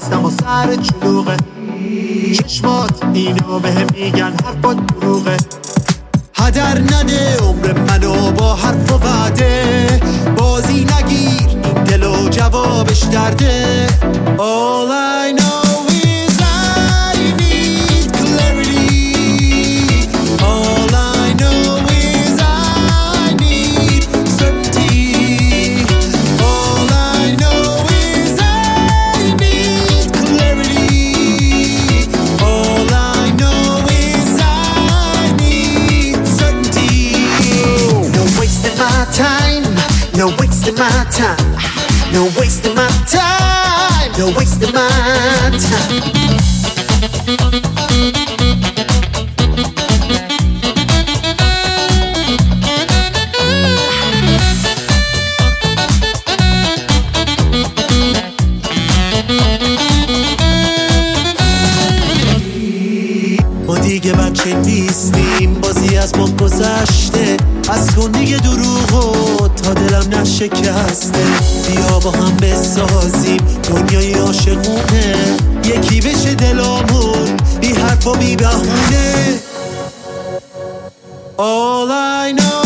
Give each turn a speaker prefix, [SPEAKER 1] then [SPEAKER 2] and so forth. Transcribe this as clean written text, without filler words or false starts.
[SPEAKER 1] هستم و سر چلوغه، چشمات اینو بهم میگن حرفات دروغه. هدر نده عمر منو با حرف و وعده، بازی نگیر این دل و جوابش درده. All I know is I need clarity. All I know is I need certainty. All I know is I need clarity. All I know is I need certainty. No wasting my time, no wasting my time, no wasting my time, no wasting my time. ما دیگه بچه نیستیم، بازی از ما گذشته. از کن دیگه دروغو تا دلم نشکسته. بیا با هم بسازیم دنیای عاشقونه، یکی بشه دلامون بی حرف و بی بهونه. All I know